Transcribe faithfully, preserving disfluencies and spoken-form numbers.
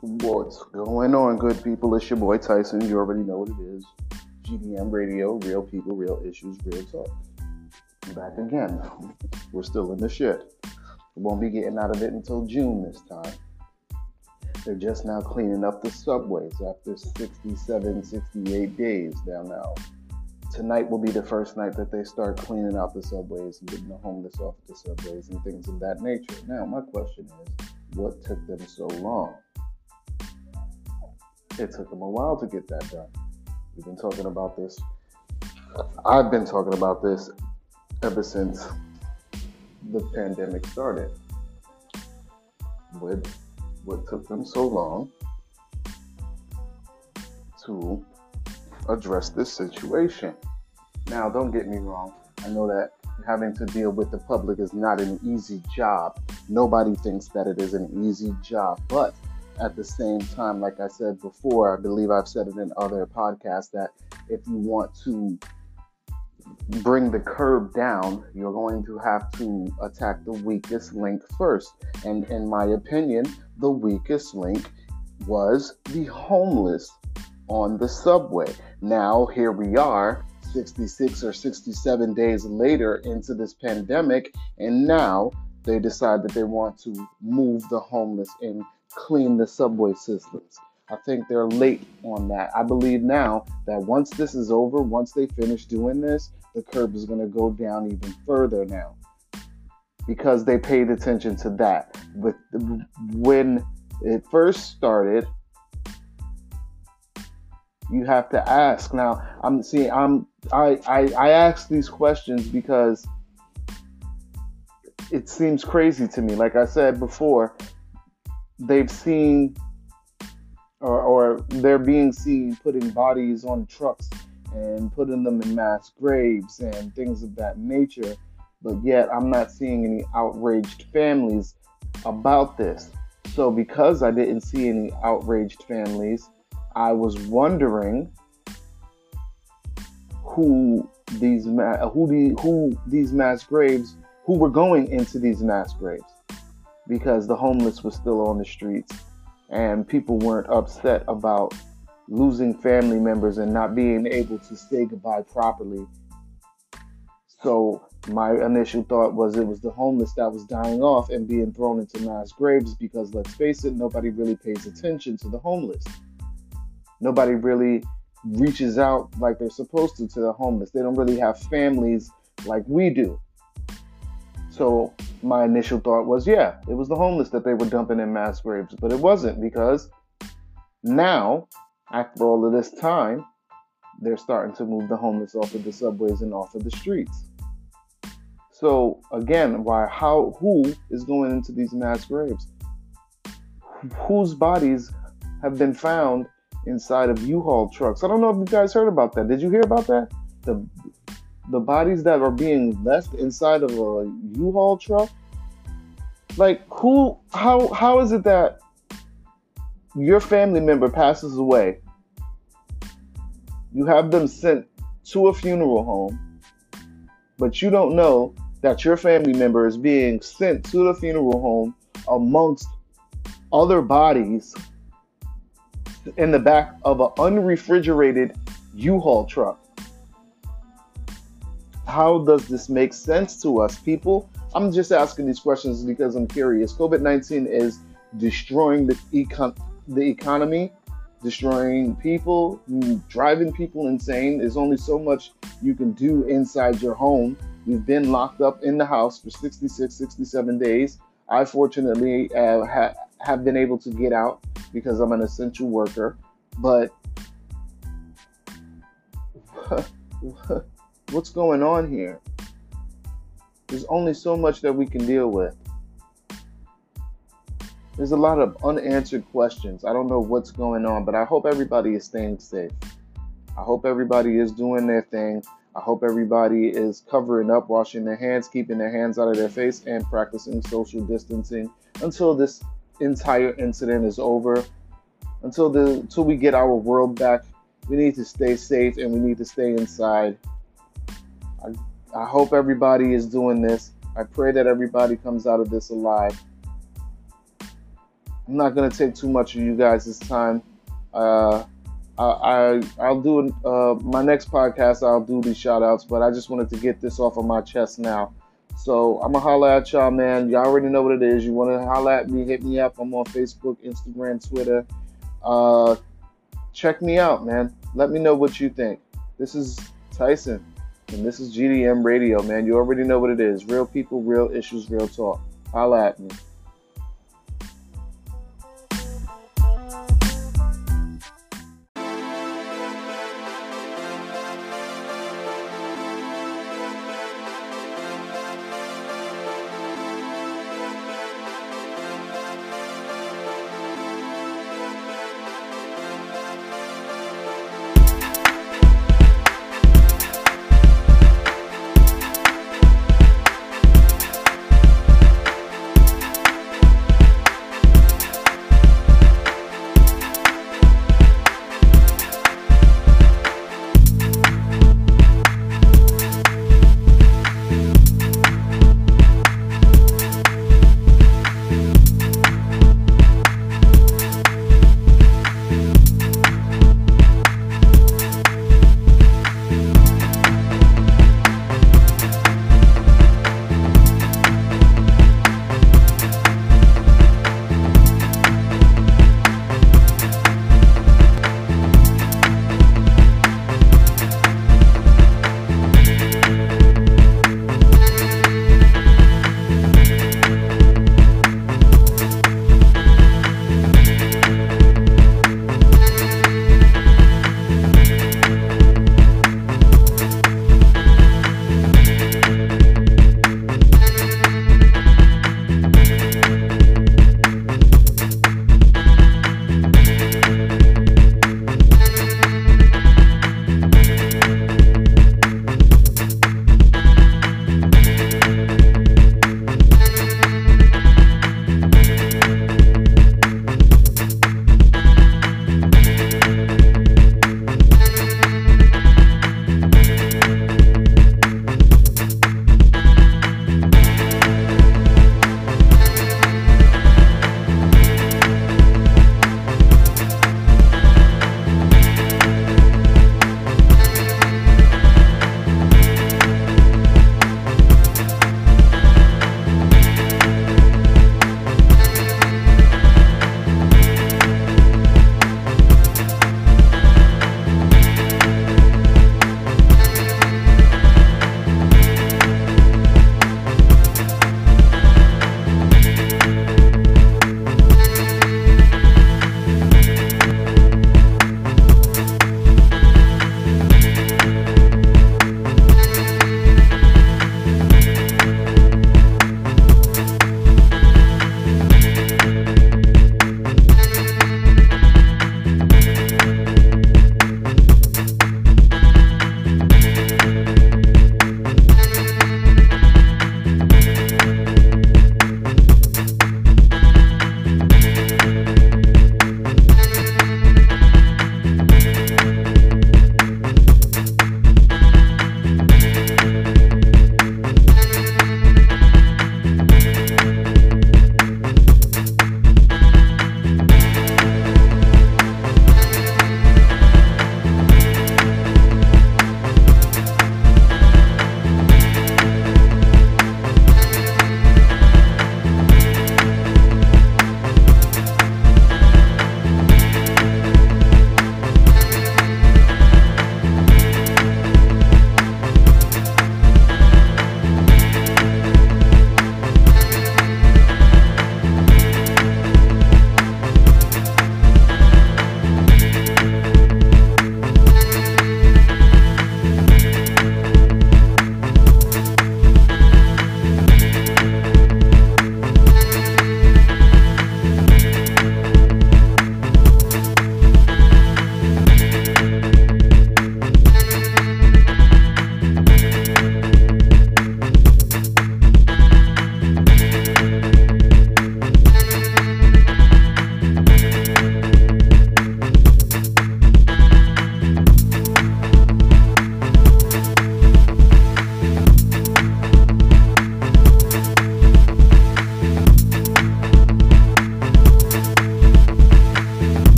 What's going on, good people? It's your boy Tyson. You already know what it is. G D M Radio, real people, real issues, real talk. I'm back again. We're still in the shit. We won't be getting out of it until June this time. They're just now cleaning up the subways after sixty-seven, sixty-eight days down now. Tonight will be the first night that they start cleaning out the subways and getting the homeless off the subways and things of that nature. Now, my question is, what took them so long? It took them a while to get that done. We've been talking about this. I've been talking about this ever since the pandemic started. With what took them so long to address this situation. Now, don't get me wrong. I know that having to deal with the public is not an easy job. Nobody thinks that it is an easy job, but at the same time, like I said before, I believe I've said it in other podcasts, that if you want to bring the curb down, you're going to have to attack the weakest link first. And in my opinion, the weakest link was the homeless on the subway. Now, here we are, sixty-six or sixty-seven days later into this pandemic, and now they decide that they want to move the homeless and clean the subway systems. I think they're late on that. I believe now that once this is over, once they finish doing this, the curb is going to go down even further now, because they paid attention to that. But when it first started, you have to ask. Now, I'm see, I'm I, I I ask these questions because it seems crazy to me. Like I said before, they've seen or, or they're being seen putting bodies on trucks and putting them in mass graves and things of that nature. But yet I'm not seeing any outraged families about this. So because I didn't see any outraged families, I was wondering who these ma- who the who these mass graves who were going into these mass graves, because the homeless were still on the streets and people weren't upset about losing family members and not being able to say goodbye properly. So my initial thought was it was the homeless that was dying off and being thrown into mass graves, because let's face it, nobody really pays attention to the homeless. Nobody really reaches out like they're supposed to to the homeless. They don't really have families like we do. So my initial thought was, yeah, it was the homeless that they were dumping in mass graves. But it wasn't, because now, after all of this time, they're starting to move the homeless off of the subways and off of the streets. So again, why, how, who is going into these mass graves? Whose bodies have been found inside of U-Haul trucks? I don't know if you guys heard about that. Did you hear about that? The the bodies that are being left inside of a U-Haul truck? Like, who, how, how is it that your family member passes away, you have them sent to a funeral home, but you don't know that your family member is being sent to the funeral home amongst other bodies in the back of an unrefrigerated U-Haul truck? How does this make sense to us, people? I'm just asking these questions because I'm curious. covid nineteen is destroying the, econ- the economy, destroying people, driving people insane. There's only so much you can do inside your home. We've been locked up in the house for sixty-six, sixty-seven days. I fortunately uh, ha- have been able to get out because I'm an essential worker. But what's going on here? There's only so much that we can deal with. There's a lot of unanswered questions. I don't know what's going on, but I hope everybody is staying safe. I hope everybody is doing their thing. I hope everybody is covering up, washing their hands, keeping their hands out of their face, and practicing social distancing until this entire incident is over. Until the until we get our world back, we need to stay safe and we need to stay inside. I, I hope everybody is doing this. I pray that everybody comes out of this alive. I'm not gonna take too much of you guys' time. Uh, I, I I'll do uh, my next podcast. I'll do these shout outs, but I just wanted to get this off of my chest now. So I'm gonna holla at y'all, man. Y'all already know what it is. You want to holla at me? Hit me up. I'm on Facebook, Instagram, Twitter. Uh, check me out, man. Let me know what you think. This is Tyson, and this is G D M Radio, man. You already know what it is. Real people, real issues, real talk. Holla at me.